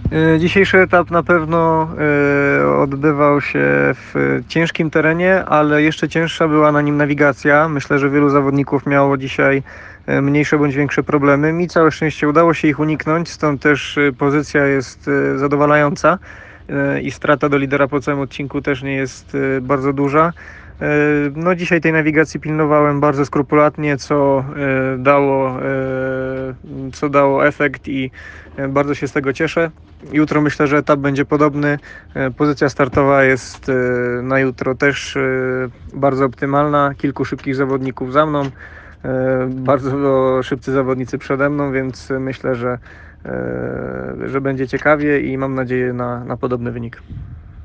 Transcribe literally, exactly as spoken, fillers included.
E, Dzisiejszy etap na pewno e, odbywał się w ciężkim terenie, ale jeszcze cięższa była na nim nawigacja. Myślę, że wielu zawodników miało dzisiaj e, mniejsze bądź większe problemy. Mi całe szczęście udało się ich uniknąć, stąd też e, pozycja jest e, zadowalająca e, i strata do lidera po całym odcinku też nie jest e, bardzo duża. E, No dzisiaj tej nawigacji pilnowałem bardzo skrupulatnie, co e, dało, e, co dało efekt i e, bardzo się z tego cieszę. Jutro myślę, że etap będzie podobny. E, Pozycja startowa jest e, na jutro też e, bardzo optymalna. Kilku szybkich zawodników za mną, e, bardzo szybcy zawodnicy przede mną, więc myślę, że, e, że będzie ciekawie i mam nadzieję na, na podobny wynik.